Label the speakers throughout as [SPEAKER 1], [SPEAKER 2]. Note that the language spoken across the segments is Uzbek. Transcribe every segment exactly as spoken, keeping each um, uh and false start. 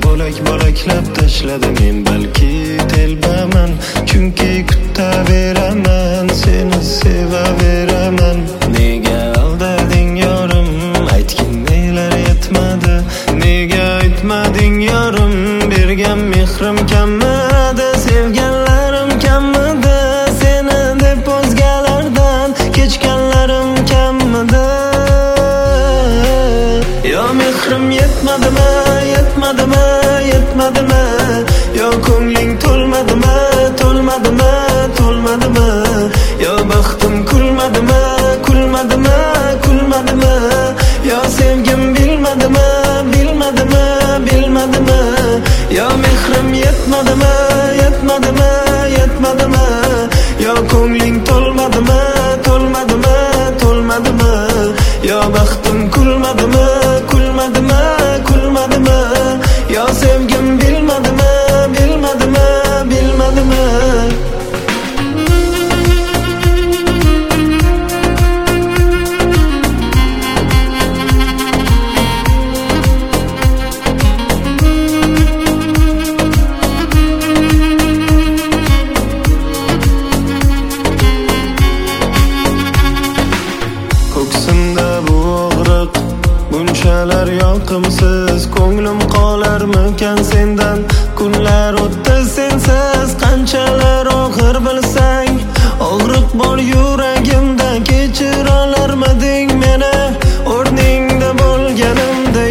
[SPEAKER 1] Bo'lak bo'laklab tashladim men, balki telbaman, chunki kutaveraman, seni sevaveraman. Nega aldading yorim, aytgin nelar yetmadi, nega aytmading yorim, bergan mehrim kammidi, sevganlarim kammidi, seni deb o'zgalardan kechganlarim kammidi. Yo mehrim yetmadimi, yetmadimi, yetmadimi, yo ko'ngling to'lmadimi, to'lmadimi, to'lmadimi, yo baxtim kulmadimi, kulmadimi, kulmadimi, yo sevgim bilmadimi, bilmadimi, bilmadimi, yo mehrim yetmadimi, yetmadimi, yetmadimi, yo ko'ngling to'lmadimi, to'lmadimi, to'lmadimi, yo baxtim kulmadimi, kulmadimi, kulmadimi, yo sevgim bilmadimi, bilmadimi, bilmadimi. Ko'ksimda bu og'riq bunchalar yoqimsiz, ko'nglim qolarmikan sendan, kunlar o'tdi sensiz, qanchalar og'ir bilsang, og'riq bor yuragimda, kechira olarmiding meni, o'rningda bo'lganimda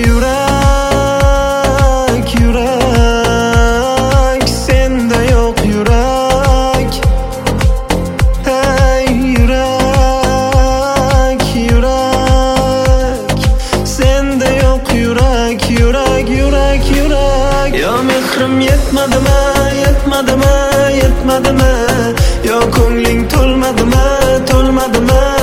[SPEAKER 1] yurak, yurak, senda yo'q yurak, hey yurak, yurak, senda yo'q yurak, yurak, yurak, yurak. Yo mehrim yetmadimi, yetmadimi, yetmadimi, yo ko'ngling to'lmadimi, to'lmadimi,